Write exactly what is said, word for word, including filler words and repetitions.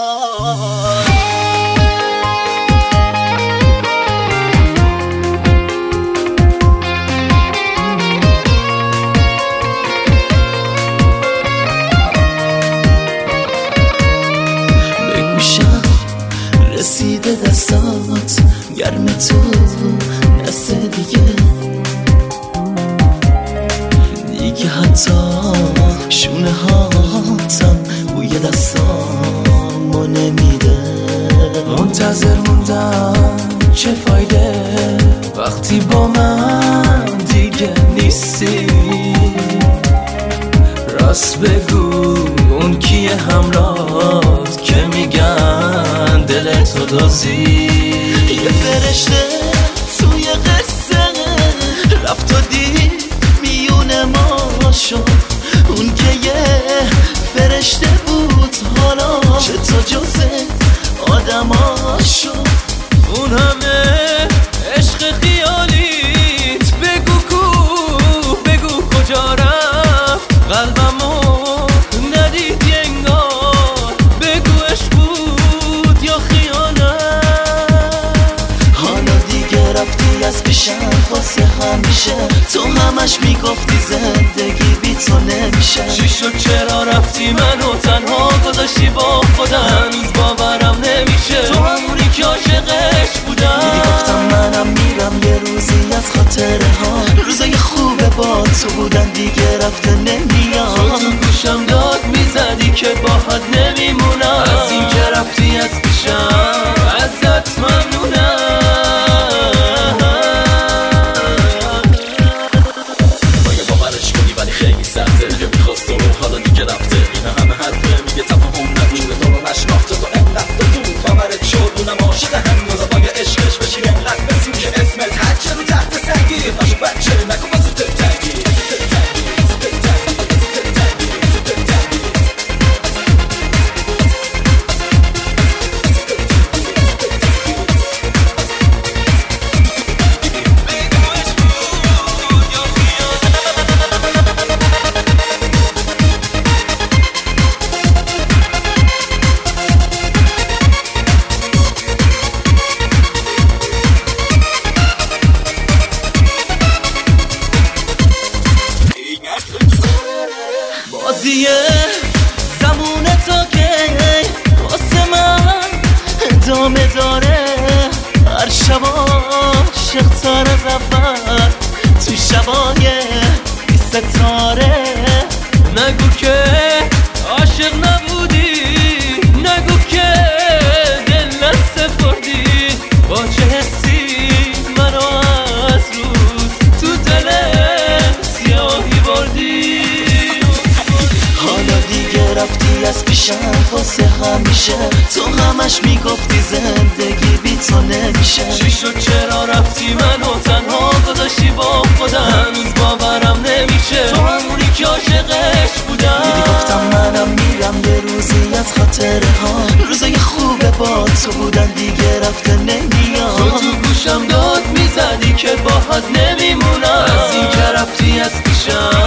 بگوشم رسیده دستات گرم تو دست دیگه دیگه حتی شونه هاتم بوی دستامو نمیده. منتظر موندم چه فایده وقتی با من دیگه نیستی. راست بگو اون کیه همراهت که میگن دلتو دازی. یه فرشته توی قصه رفت و دید میونه ما شد. اون که یه فرشته بود حالا چه تا جزه آدم ها شد. اون همه عشق خیالیت بگو کو بگو کجا رفت. قلبمو ندیدی انگار بگو عشق بود یا خیانت. حالا دیگه رفتی از پیشم واسه همیشه. تو همش میگفتی زندگی بی تو نمیشه. چی شد چرا رفتی منو تنها گذاشتی با خودم. هنوز باورم نمیشه تو همونی که عاشقش بودم. دیدی گفتم منم میرم یه روزی از خاطره ها. روزای خوبه با تو بودن دیگه رفته نمیاد. تو تو گوشم داد میزدی که باهات نمیمونم. از این که رفتی از پیشم ازت ممنونم. باید باورش کنی ولی خیلی سخته. دیگه میخواست تو رو حالا دیگه رفته. این همه حرفه میگه تفاهم نبوده. تو رو نشناخته تو انقدر تو بود باورت شد. اونم عاشق هم روزا باید عشقش بشین انقدر بسیم که اسمت هرچه رو تحت سنگی. باشو بچه نکن واسه تنگی. بازیه زمون تا که واسه من ادامه داره. هر شب عاشق‌تر از اول تو شبای بی ستاره. نگو که عاشق نبودی نگو که دل نسپردی. با چه حسی منو از روز تو دل سیاهی بردی. حالا دیگه رفتی از پیشم واسه همیشه. تو همش میگفتی زندگی بی تو نمیشه. چی شد چرا رفتی منو تنها گذاشتی با خودم. هنوز باورم نمیشه تو همونی که عاشقش بودم. دیدی گفتم منم میرم یه روزی از خاطره ها. روزای خوبه با تو بودن دیگه رفته نمیاد. تو تو گوشم داد میزدی که باهات نمیمونم. از این که رفتی از پیشم